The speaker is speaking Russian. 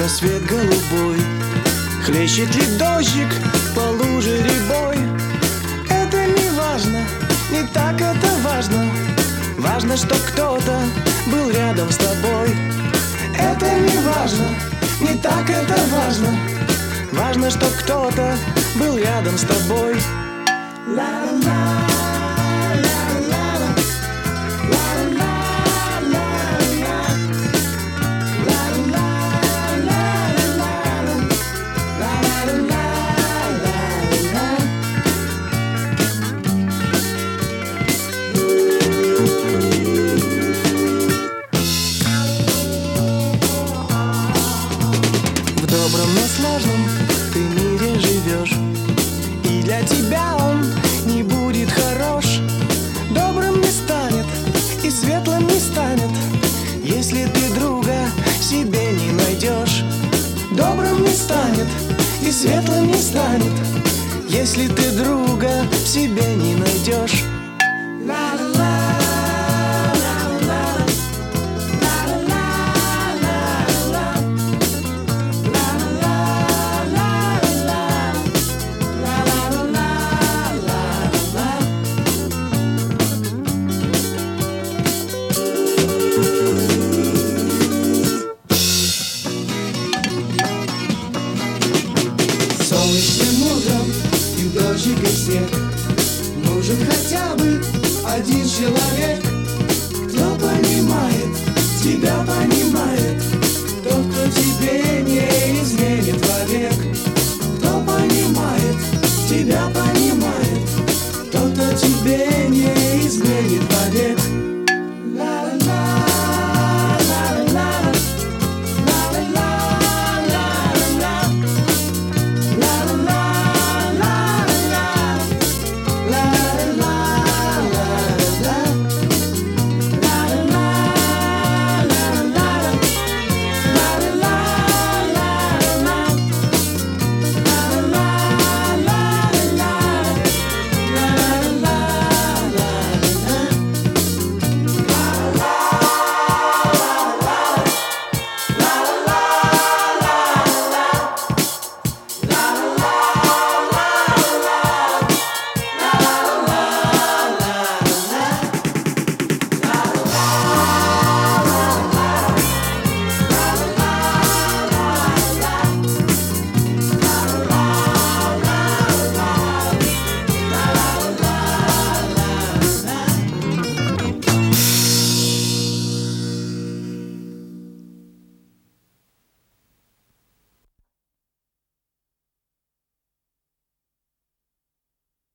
рассвет голубой. Хлещет ли дождик по луже рябой? Это не важно, не так это важно. Важно, что кто-то был рядом с тобой. Это не важно, не так это важно. Важно, что кто-то был рядом с тобой. В добром, но сложном ты мире живешь, и для тебя он не будет хорош. Добрым не станет и светлым не станет, если ты друга себе не найдешь. Добрым не станет и светлым не станет, если ты друга себе не найдешь.